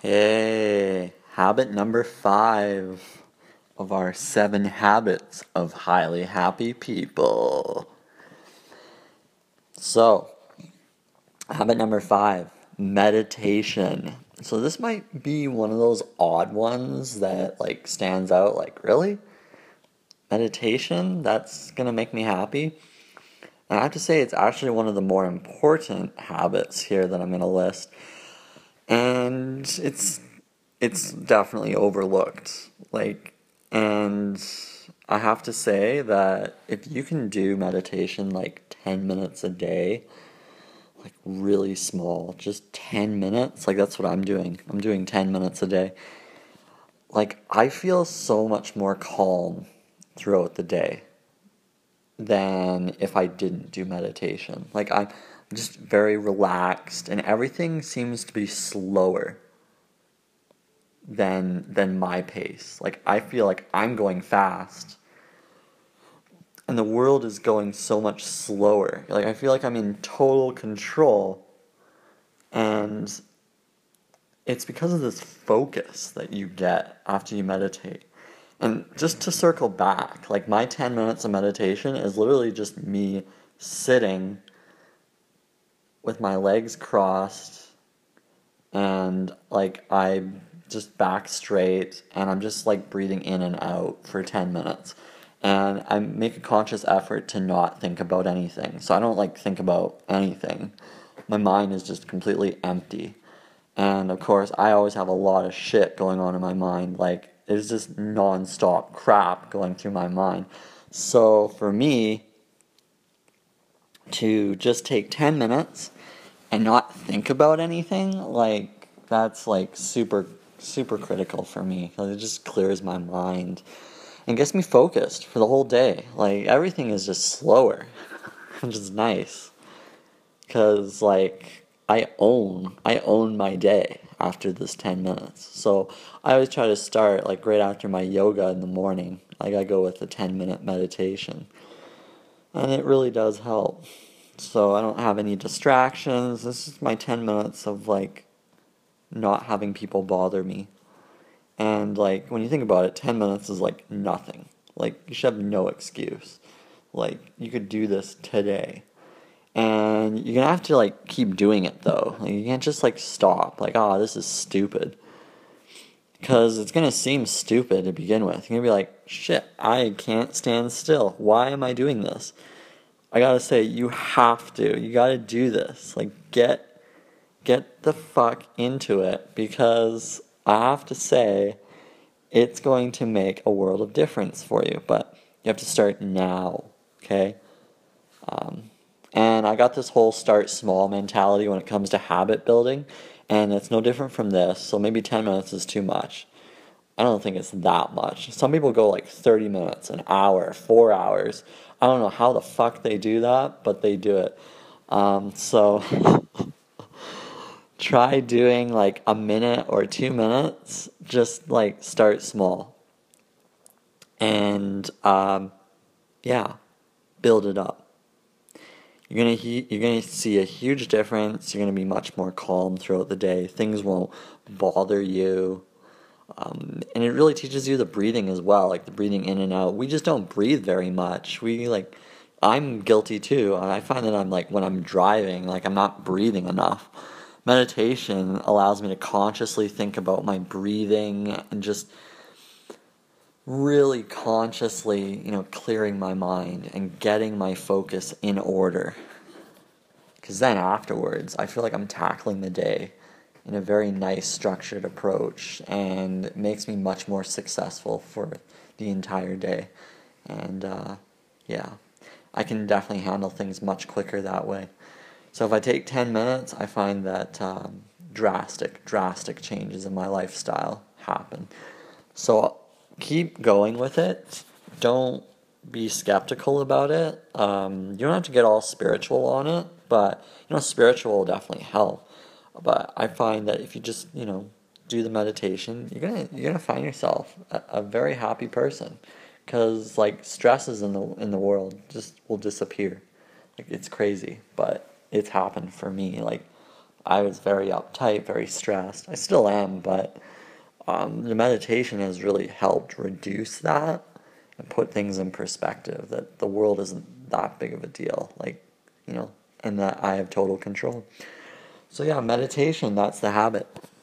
Hey, habit number 5 of our 7 habits of highly happy people. So, habit number 5, meditation. So this might be one of those odd ones that stands out, really? Meditation? That's gonna make me happy? And I have to say it's actually one of the more important habits here that I'm gonna list. And it's definitely overlooked. And I have to say that if you can do meditation 10 minutes a day, really small, just 10 minutes, that's what I'm doing. I'm doing 10 minutes a day. I feel so much more calm throughout the day than if I didn't do meditation. I'm just very relaxed and everything seems to be slower than my pace. I feel like I'm going fast and the world is going so much slower. I feel like I'm in total control, and it's because of this focus that you get after you meditate. And just to circle back, my 10 minutes of meditation is literally just me sitting with my legs crossed and I just back straight and I'm just breathing in and out for 10 minutes. And I make a conscious effort to not think about anything. So I don't think about anything. My mind is just completely empty. And of course, I always have a lot of shit going on in my mind. There's just non-stop crap going through my mind. So for me to just take 10 minutes and not think about anything, that's super critical for me. It just clears my mind and gets me focused for the whole day. Everything is just slower, which is nice. Cause I own my day after this 10 minutes. So I always try to start right after my yoga in the morning. I go with a 10-minute meditation. And it really does help. So I don't have any distractions. This is my 10 minutes of not having people bother me. And when you think about it, 10 minutes is nothing. You should have no excuse. You could do this today. And you're gonna have to keep doing it though. You can't just stop. Oh, this is stupid. Because it's gonna seem stupid to begin with. You're gonna be like, shit, I can't stand still. Why am I doing this? I gotta say, you have to. You gotta do this. Get the fuck into it, because I have to say, it's going to make a world of difference for you, but you have to start now, okay? And I got this whole start small mentality when it comes to habit building, and it's no different from this, so maybe 10 minutes is too much. I don't think it's that much. Some people go 30 minutes, an hour, 4 hours. I don't know how the fuck they do that, but they do it. So try doing a minute or 2 minutes. Just start small. And yeah, build it up. You're gonna see a huge difference. You're gonna be much more calm throughout the day. Things won't bother you. And it really teaches you the breathing as well, the breathing in and out. We just don't breathe very much. I'm guilty too, and I find that I'm when I'm driving, I'm not breathing enough. Meditation allows me to consciously think about my breathing and just really consciously, clearing my mind and getting my focus in order. Because then afterwards, I feel like I'm tackling the day in a very nice, structured approach, and it makes me much more successful for the entire day. And yeah, I can definitely handle things much quicker that way. So if I take 10 minutes, I find that drastic changes in my lifestyle happen. So keep going with it. Don't be skeptical about it. You don't have to get all spiritual on it, but spiritual will definitely help. But I find that if you just do the meditation, you're gonna find yourself a very happy person, because stresses in the world just will disappear. It's crazy, but it's happened for me. I was very uptight, very stressed. I still am, but the meditation has really helped reduce that and put things in perspective, that the world isn't that big of a deal, like, you know, and that I have total control. So yeah, meditation, that's the habit.